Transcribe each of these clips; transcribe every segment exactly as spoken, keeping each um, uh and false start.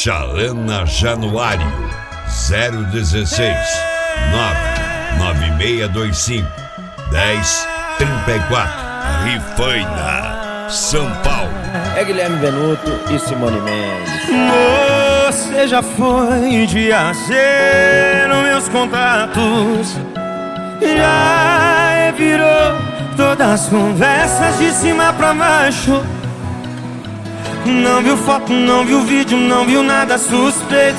Xalana Januário, zero dezesseis, nove nove seis dois cinco, dez trinta e quatro, Rifaina, São Paulo. É Guilherme Venuto e Simone Mendes. Você já foi de A C nos meus contatos, já virou todas as conversas de cima pra baixo. Não viu foto, não viu vídeo, não viu nada suspeito.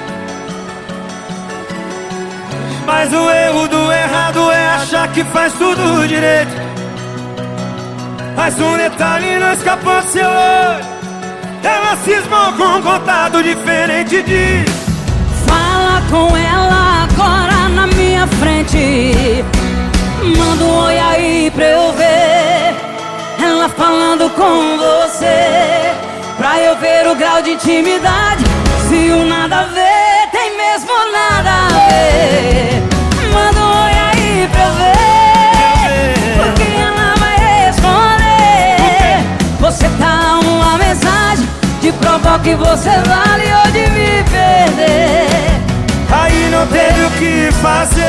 Mas o erro do errado é achar que faz tudo direito. Mas um detalhe não escapou do seu olho, ela cismou com um contato diferente de... Fala com ela agora na minha frente, manda um oi aí pra eu ver ela falando com você, pra eu ver o grau de intimidade. Se o nada a ver tem mesmo nada a ver, manda um oi aí pra eu ver, porque ela vai responder. Você tá uma mensagem de provar que você vale ou de me perder. Aí não teve o que fazer.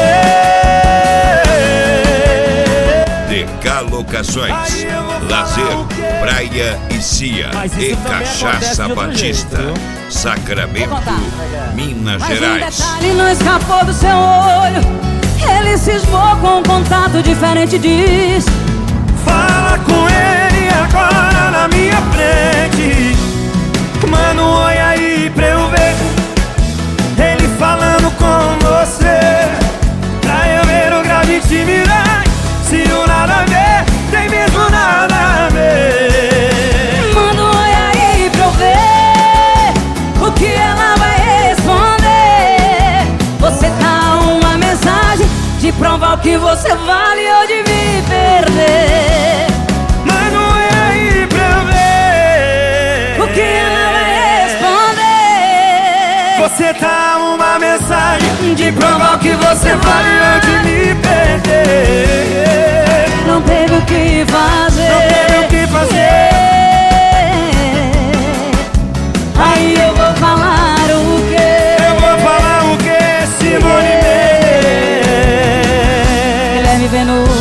D K Locações, lazer, praia e cia e cachaça batista, Sacramento, Minas Gerais. Mas um detalhe não escapou do seu olho, ele cismou com um contato diferente, diz. Fala com ele agora na minha frente, manda um oi aí pra eu ver ele falando com você, pra eu ver o grau de intimidade. Se o nada a ver tem mesmo nada a ver, manda um oi aí pra eu ver o que ela vai responder. Você tá uma mensagem de provar o que você vale ou de me perder. manda um oi aí pra eu ver O que ela vai responder. Você tá uma mensagem de provar o que você vale ou de me perder. Não teve o que fazer, Não teve o que fazer. Aí eu vou falar o quê? Eu vou falar o que, Simone Mendes? Guilherme Venuto.